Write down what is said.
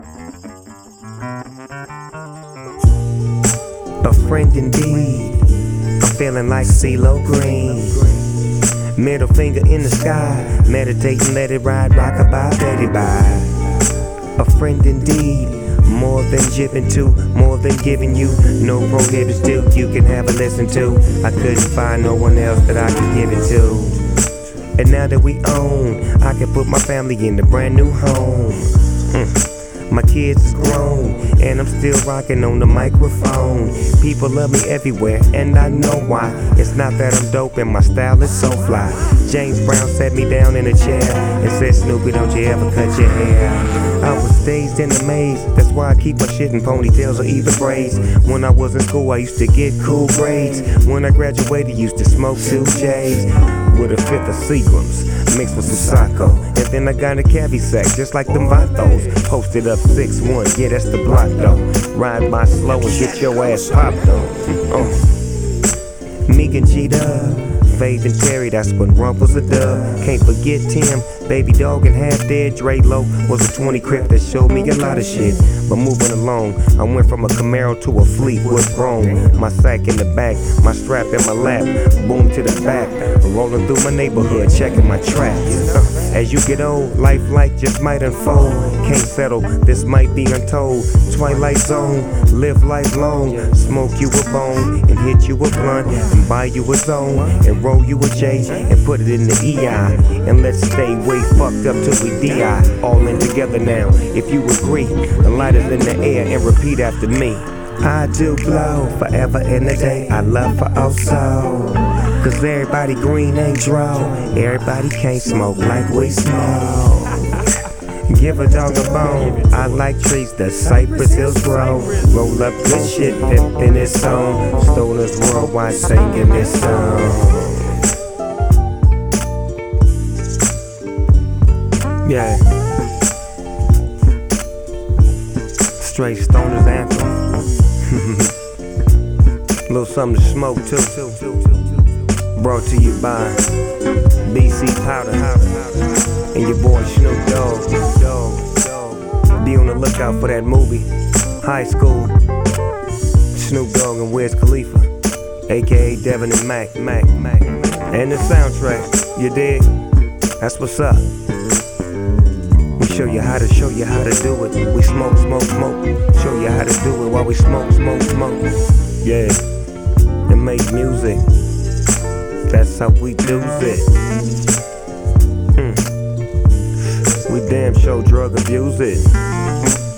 A friend indeed. I'm feeling like CeeLo Green. Middle finger in the sky. Meditate and let it ride. Rockabye, Betty bye. A friend indeed. More than giving to, more than giving you. No prohibits still you can have a listen to. I couldn't find no one else that I could give it to. And now that we own, I can put my family in a brand new home. My kids is grown, and I'm still rocking on the microphone. People love me everywhere, and I know why. It's not that I'm dope and my style is so fly. James Brown sat me down in a chair and said, Snoopy, don't you ever cut your hair. I was dazed and amazed, that's why I keep my shit in ponytails or even braids. When I was in school, I used to get cool grades. When I graduated, used to smoke 2 J's with a fifth of Seagrams, mixed with some Sacco. And then I got a cavi sack, just like them Vatos. Posted up 6'1", yeah, that's the block though. Ride by slow and get your ass popped though. Meek and G-Dub, Faith and Terry, that's when Rump was a dub. Can't forget Tim, Baby Dog and Half Dead. Dre Low was a 20 Crip that showed me a lot of shit. But moving along, I went from a Camaro to a Fleetwood Chrome. My sack in the back, my strap in my lap, boom to the back. Rolling through my neighborhood, checking my tracks. As you get old, life like just might unfold. Can't settle, this might be untold. Twilight Zone, live life long. Smoke you a bone, and hit you a blunt, and buy you a zone, and roll you a J, and put it in the EI. And let's stay way fucked up till we DI. All in together now, if you agree. The light is in the air, and repeat after me. I do blow forever and a day. I love for also. Cause everybody green ain't draw. Everybody can't smoke like we smoke. Give a dog a bone. I like trees that Cypress Hills grow. Roll up good shit, pimp in its song. Stoners worldwide singing this song. Yeah. Straight Stoners anthem. Little something to smoke too. Brought to you by BC Powder and your boy Snoop Dogg. Be on the lookout for that movie, High School. Snoop Dogg and Wiz Khalifa, aka Devin and Mac. And the soundtrack, you dig? That's what's up. We show you how to do it. We smoke. Show you how to do it while we smoke. Yeah, and make music. That's how we do it. We damn sure drug abuse it.